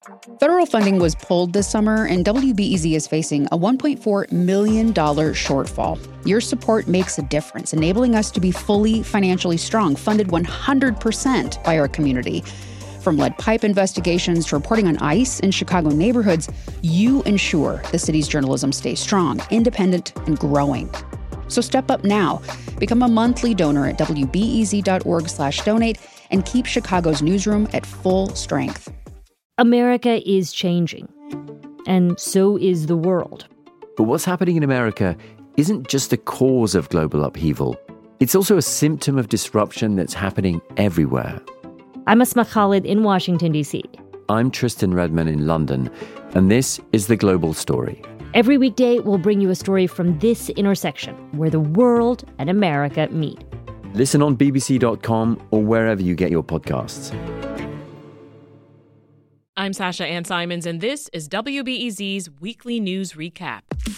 Federal funding was pulled this summer, and WBEZ is facing a $1.4 million shortfall. Your support makes a difference, enabling us to be fully financially strong, funded 100% by our community. From lead pipe investigations to reporting on ICE in Chicago neighborhoods, you ensure the city's journalism stays strong, independent, and growing. So step up now. Become a monthly donor at WBEZ.org/donate and keep Chicago's newsroom at full strength. America is changing, and so is the world. But what's happening in America isn't just a cause of global upheaval. It's also a symptom of disruption that's happening everywhere. I'm Asma Khalid in Washington, D.C. I'm Tristan Redman in London, and this is The Global Story. Every weekday, we'll bring you a story from this intersection where the world and America meet. Listen on bbc.com or wherever you get your podcasts. I'm Sasha Ann Simons, and this is WBEZ's Weekly News Recap.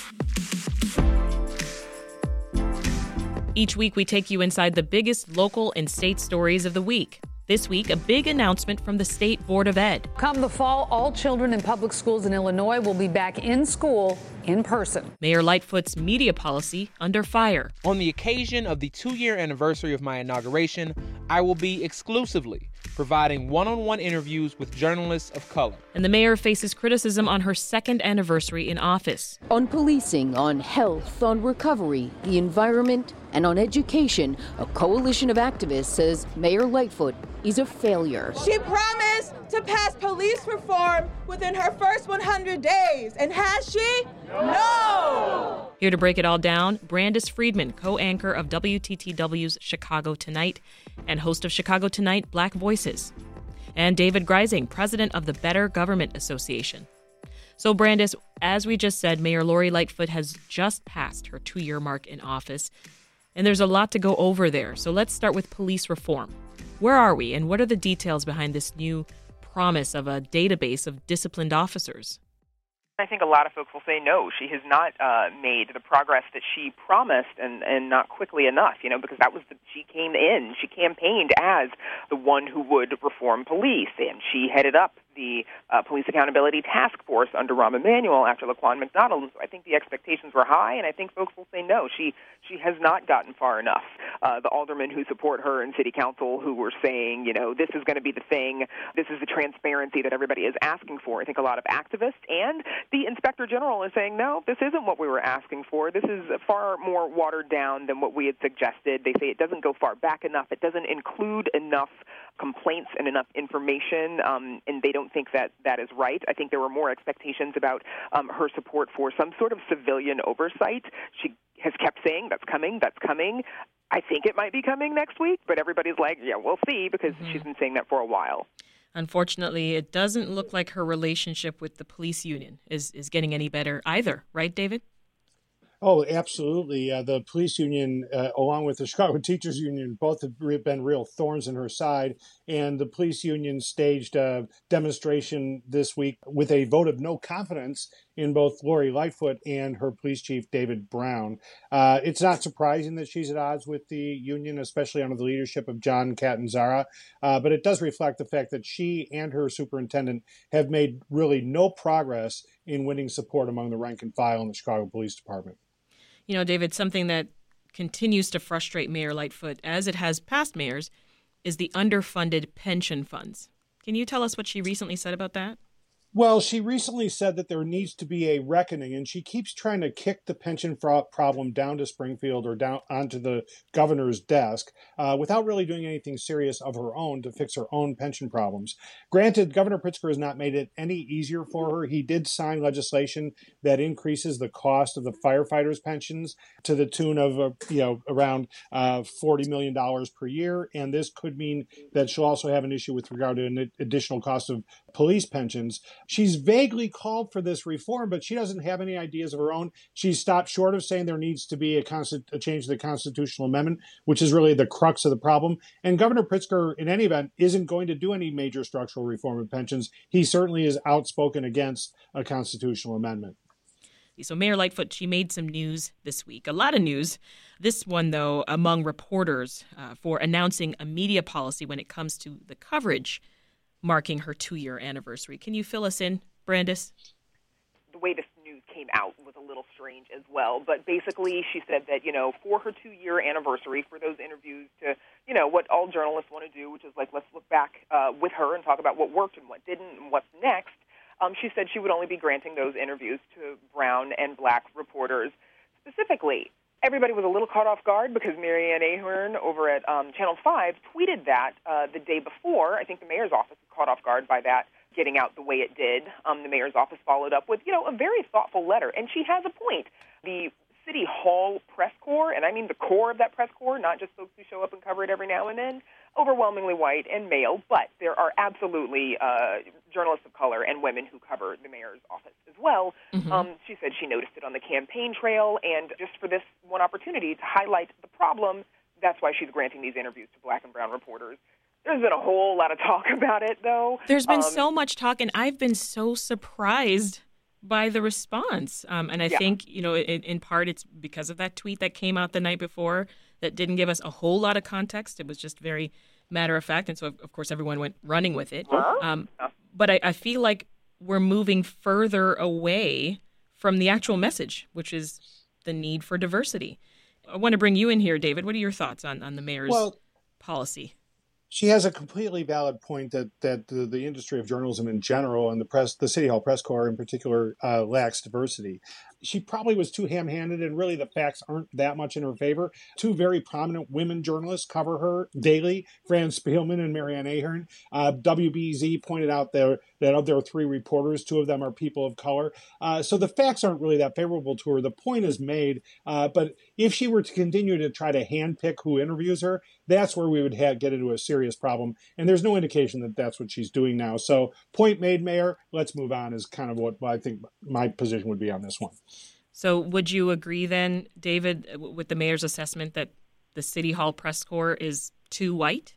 Each week, we take you inside the biggest local and state stories of the week. This week, a big announcement from the State Board of Ed. Come the fall, all children in public schools in Illinois will be back in school in person. Mayor Lightfoot's media policy under fire. On the occasion of the 2-year anniversary of my inauguration, I will be exclusively providing one-on-one interviews with journalists of color. And the mayor faces criticism on her second anniversary in office. On policing, on health, on recovery, the environment, and on education, a coalition of activists says Mayor Lightfoot is a failure. She promised to pass police reform within her first 100 days. And has she? No! Here to break it all down, Brandis Friedman, co-anchor of WTTW's Chicago Tonight and host of Chicago Tonight Black Voices. And David Greising, president of the Better Government Association. So, Brandis, as we just said, Mayor Lori Lightfoot has just passed her 2-year mark in office. And there's a lot to go over there. So let's start with police reform. Where are we, and what are the details behind this new promise of a database of disciplined officers? I think a lot of folks will say no, she has not made the progress that she promised, and not quickly enough, because she came in, she campaigned as the one who would reform police, and she headed up the Police Accountability Task Force under Rahm Emanuel after Laquan McDonald. And so I think the expectations were high, and I think folks will say no, she has not gotten far enough. The aldermen who support her in city council who were saying, this is going to be the thing, this is the transparency that everybody is asking for. I think a lot of activists and the Inspector General is saying, no, this isn't what we were asking for. This is far more watered down than what we had suggested. They say it doesn't go far back enough. It doesn't include enough complaints and enough information, and they don't think that is right. I think there were more expectations about her support for some sort of civilian oversight. She has kept saying that's coming. I think it might be coming next week, but everybody's like, yeah, we'll see, because she's been saying that for a while. Unfortunately, it doesn't look like her relationship with the police union is getting any better either, right, David? Oh, absolutely. The police union, along with the Chicago Teachers Union, both have been real thorns in her side. And the police union staged a demonstration this week with a vote of no confidence in both Lori Lightfoot and her police chief, David Brown. It's not surprising that she's at odds with the union, especially under the leadership of John Catanzara. But it does reflect the fact that she and her superintendent have made really no progress in winning support among the rank and file in the Chicago Police Department. David, something that continues to frustrate Mayor Lightfoot, as it has past mayors, is the underfunded pension funds. Can you tell us what she recently said about that? Well, she recently said that there needs to be a reckoning, and she keeps trying to kick the pension problem down to Springfield or down onto the governor's desk without really doing anything serious of her own to fix her own pension problems. Granted, Governor Pritzker has not made it any easier for her. He did sign legislation that increases the cost of the firefighters' pensions to the tune of around $40 million per year, and this could mean that she'll also have an issue with regard to an additional cost of police pensions. She's vaguely called for this reform, but she doesn't have any ideas of her own. She's stopped short of saying there needs to be a change to the constitutional amendment, which is really the crux of the problem. And Governor Pritzker, in any event, isn't going to do any major structural reform of pensions. He certainly is outspoken against a constitutional amendment. So Mayor Lightfoot, she made some news this week, a lot of news. This one, though, among reporters for announcing a media policy when it comes to the coverage marking her 2-year anniversary. Can you fill us in, Brandis? The way this news came out was a little strange as well. But basically, she said that, for her 2-year anniversary, for those interviews to, what all journalists want to do, which is like, let's look back with her and talk about what worked and what didn't and what's next. She said she would only be granting those interviews to brown and black reporters specifically. Everybody was a little caught off guard because Marianne Ahern over at Channel 5 tweeted that the day before. I think the mayor's office was caught off guard by that getting out the way it did. The mayor's office followed up with, a very thoughtful letter. And she has a point. The City Hall press corps, and I mean the core of that press corps, not just folks who show up and cover it every now and then, overwhelmingly white and male, but there are absolutely journalists of color and women who cover the mayor's office as well. Mm-hmm. She said she noticed it on the campaign trail, and just for this one opportunity to highlight the problem, that's why she's granting these interviews to black and brown reporters. There's been a whole lot of talk about it, though. There's been so much talk, and I've been so surprised by the response. And I think, in part it's because of that tweet that came out the night before that didn't give us a whole lot of context. It was just very matter of fact. And so, of course, everyone went running with it. But I feel like we're moving further away from the actual message, which is the need for diversity. I want to bring you in here, David. What are your thoughts on the mayor's policy? She has a completely valid point that the industry of journalism in general and the City Hall press corps in particular lacks diversity. She probably was too ham-handed, and really the facts aren't that much in her favor. Two very prominent women journalists cover her daily, Fran Spielman and Marianne Ahern. WBEZ pointed out that of their 3 reporters, 2 of them are people of color. So the facts aren't really that favorable to her. The point is made, but if she were to continue to try to handpick who interviews her, that's where we would get into a serious problem. And there's no indication that that's what she's doing now. So point made, Mayor. Let's move on is kind of what I think my position would be on this one. So would you agree then, David, with the mayor's assessment that the City Hall press corps is too white?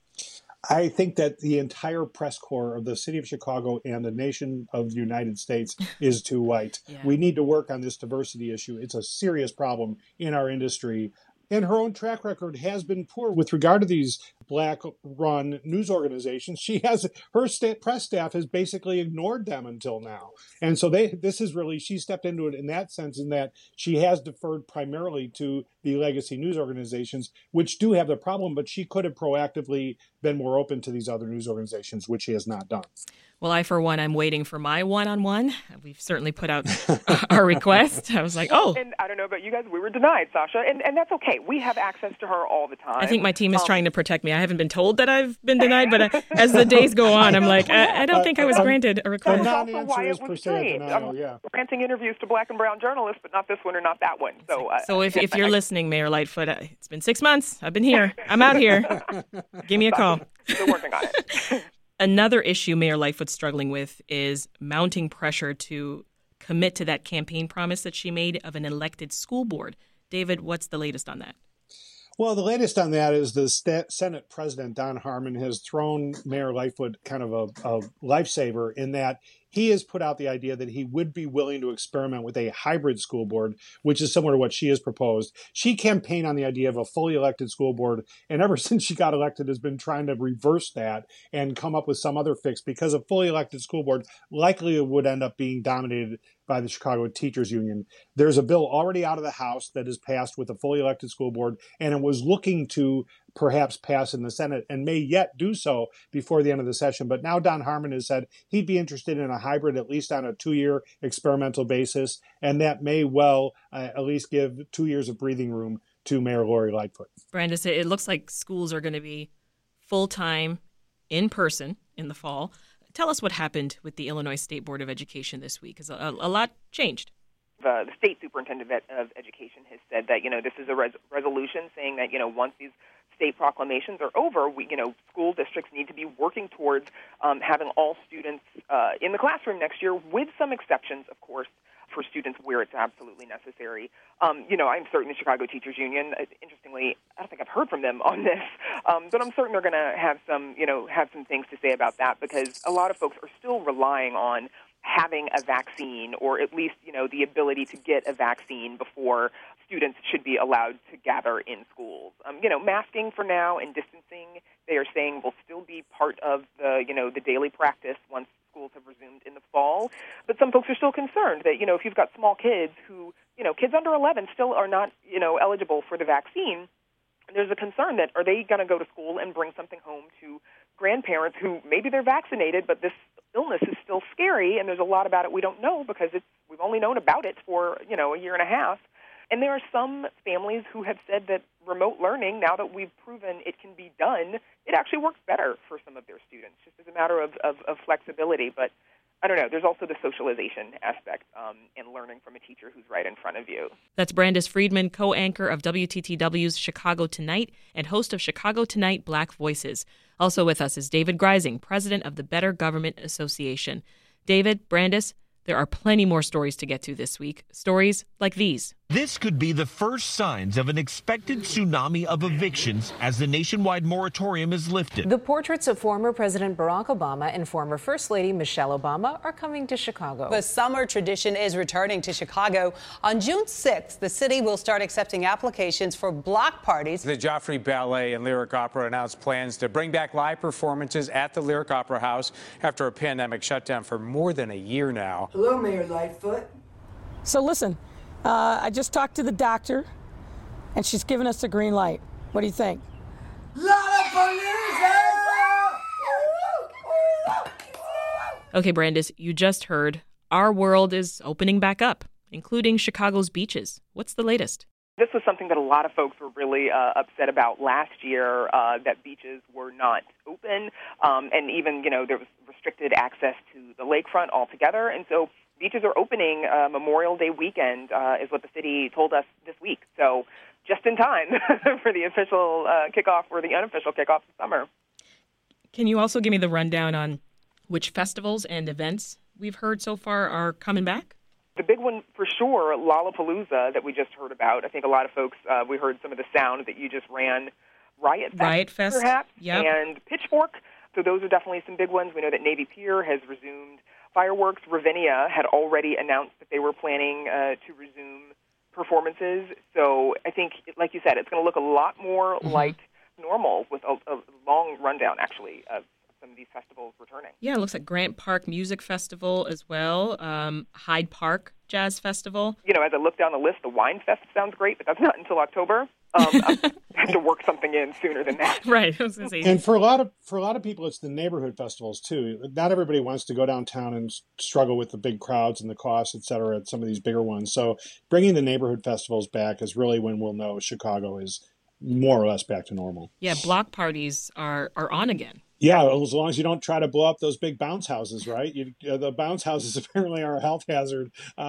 I think that the entire press corps of the city of Chicago and the nation of the United States is too white. Yeah. We need to work on this diversity issue. It's a serious problem in our industry. And her own track record has been poor with regard to these black-run news organizations. She press staff has basically ignored them until now. And so she stepped into it in that sense, in that she has deferred primarily to the legacy news organizations, which do have the problem, but she could have proactively been more open to these other news organizations, which she has not done. Well, I, for one, I'm waiting for my one-on-one. We've certainly put out our request. I was like, And I don't know about you guys, we were denied, Sasha, and that's okay. We have access to her all the time. I think my team is trying to protect me. I haven't been told that I've been denied, but as the days go on, I'm like, I don't think I was granted a request. That's also why it was strange. Granting interviews to black and brown journalists, but not this one or not that one. So if you're listening, Mayor Lightfoot, it's been 6 months. I've been here. I'm out here. Give me a call. Still working on it. Another issue Mayor Lightfoot's struggling with is mounting pressure to commit to that campaign promise that she made of an elected school board. David, what's the latest on that? Well, the latest on that is the Senate President, Don Harmon, has thrown Mayor Lightfoot kind of a lifesaver in that he has put out the idea that he would be willing to experiment with a hybrid school board, which is similar to what she has proposed. She campaigned on the idea of a fully elected school board, and ever since she got elected has been trying to reverse that and come up with some other fix, because a fully elected school board likely would end up being dominated by the Chicago Teachers Union. There's a bill already out of the House that is passed with a fully elected school board, and it was looking to perhaps pass in the Senate and may yet do so before the end of the session. But now Don Harmon has said he'd be interested in a hybrid, at least on a 2-year experimental basis, and that may well at least give 2 years of breathing room to Mayor Lori Lightfoot. Brandis, it looks like schools are going to be full-time, in person in the fall. Tell us what happened with the Illinois State Board of Education this week, because a lot changed. The state superintendent of education has said that, this is a resolution saying that, once these state proclamations are over, school districts need to be working towards having all students in the classroom next year, with some exceptions, of course, for students where it's absolutely necessary. I'm certain the Chicago Teachers Union, interestingly, I don't think I've heard from them on this, but I'm certain they're going to have some things to say about that, because a lot of folks are still relying on having a vaccine, or at least, the ability to get a vaccine before students should be allowed to gather in schools. Masking for now and distancing, they are saying, will still be part of the daily practice once schools have resumed in the fall. But some folks are still concerned that, if you've got small kids who, kids under 11 still are not, eligible for the vaccine, there's a concern that are they going to go to school and bring something home to grandparents who maybe they're vaccinated, but this illness is still scary, and there's a lot about it we don't know because we've only known about it for, a year and a half. And there are some families who have said that remote learning, now that we've proven it can be done, it actually works better for some of their students, just as a matter of flexibility. But I don't know. There's also the socialization aspect and learning from a teacher who's right in front of you. That's Brandis Friedman, co-anchor of WTTW's Chicago Tonight and host of Chicago Tonight Black Voices. Also with us is David Greising, president of the Better Government Association. David, Brandis, there are plenty more stories to get to this week. Stories like these. This could be the first signs of an expected tsunami of evictions as the nationwide moratorium is lifted. The portraits of former President Barack Obama and former First Lady Michelle Obama are coming to Chicago. The summer tradition is returning to Chicago. On June 6th, the city will start accepting applications for block parties. The Joffrey Ballet and Lyric Opera announced plans to bring back live performances at the Lyric Opera House after a pandemic shutdown for more than a year now. Hello, Mayor Lightfoot. So listen, I just talked to the doctor, and she's given us the green light. What do you think? Okay, Brandis, you just heard our world is opening back up, including Chicago's beaches. What's the latest? This was something that a lot of folks were really upset about last year, that beaches were not open, and even, there was restricted access to the lakefront altogether. And so beaches are opening Memorial Day weekend, is what the city told us this week. So just in time for the official kickoff or the unofficial kickoff of summer. Can you also give me the rundown on which festivals and events we've heard so far are coming back? The big one for sure, Lollapalooza, that we just heard about. I think a lot of folks, we heard some of the sound that you just ran, Riot Fest, perhaps, yep. And Pitchfork. So those are definitely some big ones. We know that Navy Pier has resumed fireworks. Ravinia had already announced that they were planning to resume performances. So I think, like you said, it's going to look a lot more like normal with a long rundown, actually, of some of these festivals returning. Yeah, it looks like Grant Park Music Festival as well, Hyde Park Jazz Festival. As I look down the list, the Wine Fest sounds great, but that's not until October. I have to work something in sooner than that. Right. I was gonna say. And for a lot of people, it's the neighborhood festivals too. Not everybody wants to go downtown and struggle with the big crowds and the costs, et cetera, at some of these bigger ones. So bringing the neighborhood festivals back is really when we'll know Chicago is more or less back to normal. Yeah, block parties are on again. Yeah, as long as you don't try to blow up those big bounce houses, right? The bounce houses apparently are a health hazard.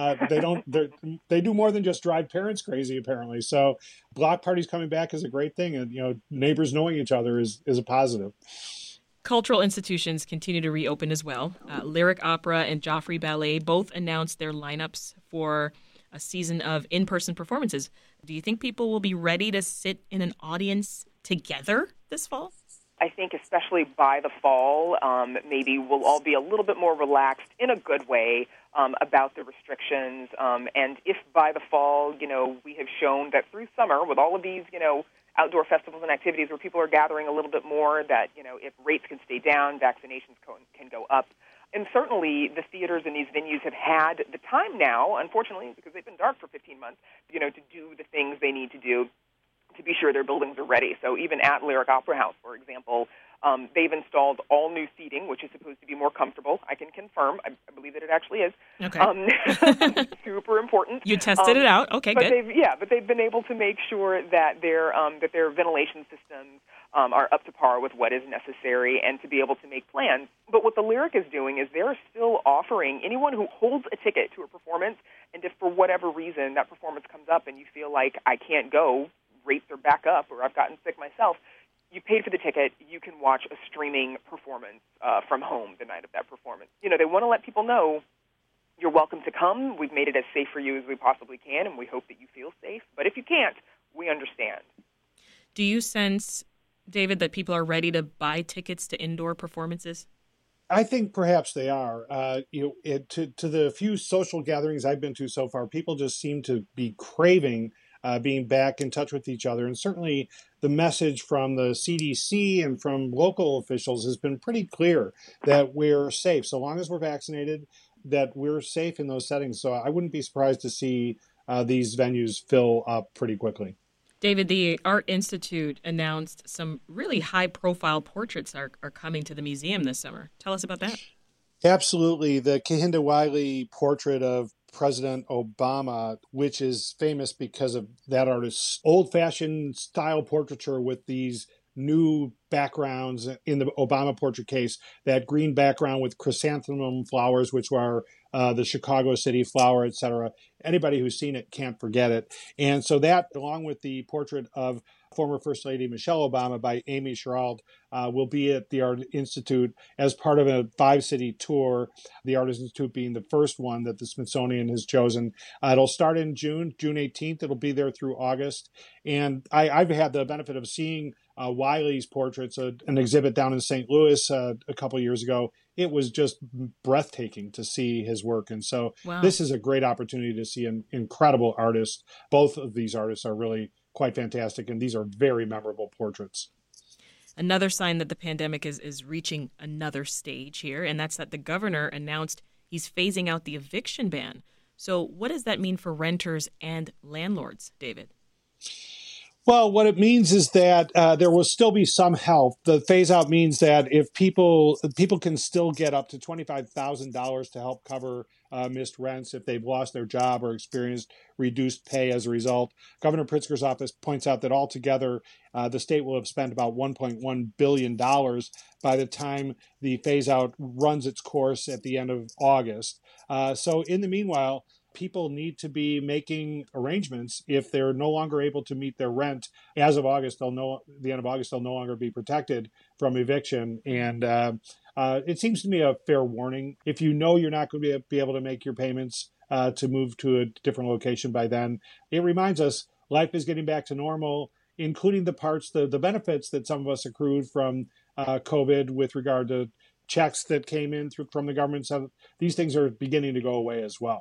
They do more than just drive parents crazy, apparently. So block parties coming back is a great thing, and neighbors knowing each other is a positive. Cultural institutions continue to reopen as well. Lyric Opera and Joffrey Ballet both announced their lineups for a season of in-person performances. Do you think people will be ready to sit in an audience together this fall? I think especially by the fall, maybe we'll all be a little bit more relaxed in a good way about the restrictions. And if by the fall, we have shown that through summer with all of these, outdoor festivals and activities where people are gathering a little bit more, that, if rates can stay down, vaccinations can go up. And certainly the theaters and these venues have had the time now, unfortunately, because they've been dark for 15 months, to do the things they need to do to be sure their buildings are ready. So even at Lyric Opera House, for example, they've installed all new seating, which is supposed to be more comfortable. I can confirm. I believe that it actually is. Okay. Super important. You tested it out. Okay, good. But they've been able to make sure that their ventilation systems are up to par with what is necessary and to be able to make plans. But what the Lyric is doing is they're still offering anyone who holds a ticket to a performance, and if for whatever reason that performance comes up and you feel like I can't go, rates are back up, or I've gotten sick myself, you paid for the ticket, you can watch a streaming performance from home the night of that performance. They want to let people know you're welcome to come. We've made it as safe for you as we possibly can, and we hope that you feel safe. But if you can't, we understand. Do you sense, David, that people are ready to buy tickets to indoor performances? I think perhaps they are. To the few social gatherings I've been to so far, people just seem to be craving being back in touch with each other. And certainly the message from the CDC and from local officials has been pretty clear that we're safe. So long as we're vaccinated, that we're safe in those settings. So I wouldn't be surprised to see these venues fill up pretty quickly. David, the Art Institute announced some really high-profile portraits are coming to the museum this summer. Tell us about that. Absolutely. The Kehinde Wiley portrait of President Obama, which is famous because of that artist's old-fashioned style portraiture with these new backgrounds. In the Obama portrait case, that green background with chrysanthemum flowers, which are the Chicago city flower, etc. Anybody who's seen it can't forget it. And so that, along with the portrait of former First Lady Michelle Obama by Amy Sherald, will be at the Art Institute as part of a 5-city tour, the Art Institute being the first one that the Smithsonian has chosen. It'll start in June 18th. It'll be there through August. And I've had the benefit of seeing Wiley's portraits, an exhibit down in St. Louis a couple years ago. It was just breathtaking to see his work. And so This is a great opportunity to see an incredible artist. Both of these artists are really quite fantastic, and these are very memorable portraits. Another sign that the pandemic is reaching another stage here, and that's that the governor announced he's phasing out the eviction ban. So what does that mean for renters and landlords, David? Well, what it means is that there will still be some help. The phase out means that if people can still get up to $25,000 to help cover missed rents if they've lost their job or experienced reduced pay as a result. Governor Pritzker's office points out that altogether, the state will have spent about $1.1 billion by the time the phase out runs its course at the end of August. So in the meanwhile, people need to be making arrangements. If they're no longer able to meet their rent as of August, the end of August, they'll no longer be protected from eviction. And it seems to me a fair warning. If you know you're not going to be able to make your payments to move to a different location by then, it reminds us life is getting back to normal, including the benefits that some of us accrued from COVID with regard to checks that came in from the government. So these things are beginning to go away as well.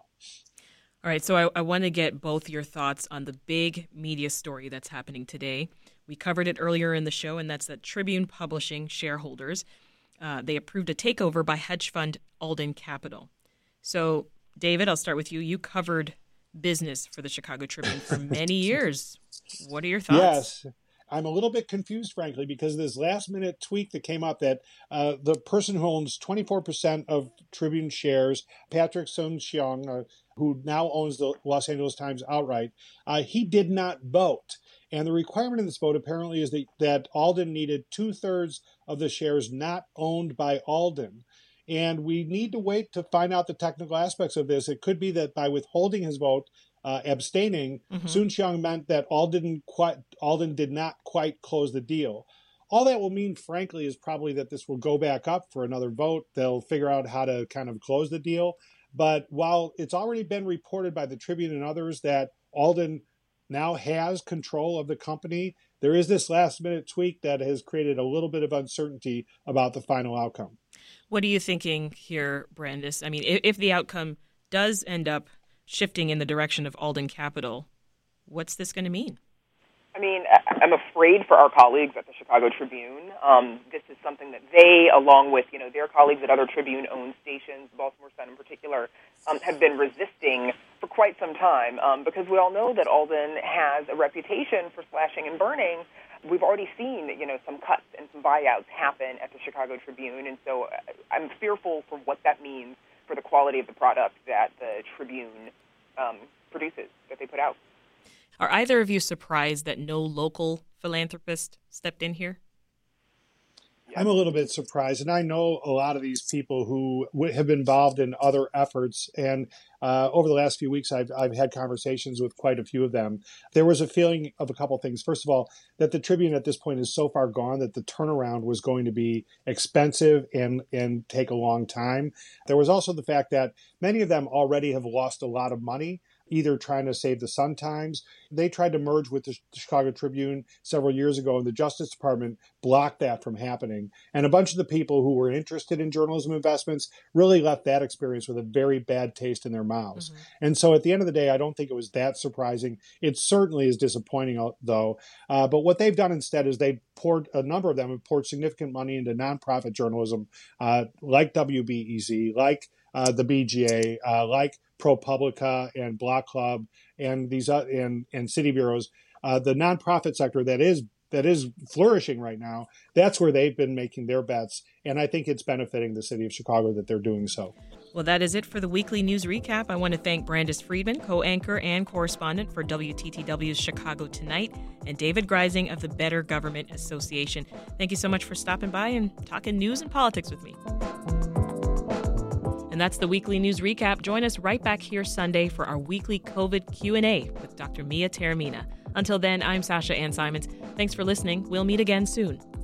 All right, so I want to get both your thoughts on the big media story that's happening today. We covered it earlier in the show, and that's that Tribune Publishing shareholders, they approved a takeover by hedge fund Alden Capital. So, David, I'll start with you. You covered business for the Chicago Tribune for many years. What are your thoughts? Yes. I'm a little bit confused, frankly, because of this last-minute tweak that came up that the person who owns 24% of Tribune shares, Patrick Soon-Shiong, who now owns the Los Angeles Times outright, he did not vote. And the requirement of this vote apparently is that Alden needed 2/3 of the shares not owned by Alden. And we need to wait to find out the technical aspects of this. It could be that by withholding his vote, abstaining, Soon-Shiong meant that Alden did not quite close the deal. All that will mean, frankly, is probably that this will go back up for another vote. They'll figure out how to kind of close the deal. But while it's already been reported by the Tribune and others that Alden now has control of the company, there is this last-minute tweak that has created a little bit of uncertainty about the final outcome. What are you thinking here, Brandis? I mean, if the outcome does end up shifting in the direction of Alden Capital, what's this going to mean? I mean, I'm afraid for our colleagues at the Chicago Tribune. This is something that they, along with their colleagues at other Tribune-owned stations, Baltimore Sun in particular, have been resisting for quite some time because we all know that Alden has a reputation for slashing and burning. We've already seen some cuts and some buyouts happen at the Chicago Tribune, and so I'm fearful for what that means for the quality of the product that the Tribune produces, that they put out. Are either of you surprised that no local philanthropist stepped in here? I'm a little bit surprised, and I know a lot of these people who have been involved in other efforts, and over the last few weeks, I've had conversations with quite a few of them. There was a feeling of a couple things. First of all, that the Tribune at this point is so far gone that the turnaround was going to be expensive and take a long time. There was also the fact that many of them already have lost a lot of money. either trying to save the Sun-Times. They tried to merge with the Chicago Tribune several years ago, and the Justice Department blocked that from happening. And a bunch of the people who were interested in journalism investments really left that experience with a very bad taste in their mouths. Mm-hmm. And so at the end of the day, I don't think it was that surprising. It certainly is disappointing, though. But what they've done instead is a number of them have poured significant money into nonprofit journalism, like WBEZ, like the BGA, like ProPublica and Block Club and these and city bureaus. The nonprofit sector that is flourishing right now, that's where they've been making their bets. And I think it's benefiting the city of Chicago that they're doing so. Well, that is it for the weekly news recap. I want to thank Brandis Friedman, co-anchor and correspondent for WTTW's Chicago Tonight, and David Greising of the Better Government Association. Thank you so much for stopping by and talking news and politics with me. And that's the weekly news recap. Join us right back here Sunday for our weekly COVID Q&A with Dr. Mia Taormina. Until then, I'm Sasha Ann Simons. Thanks for listening. We'll meet again soon.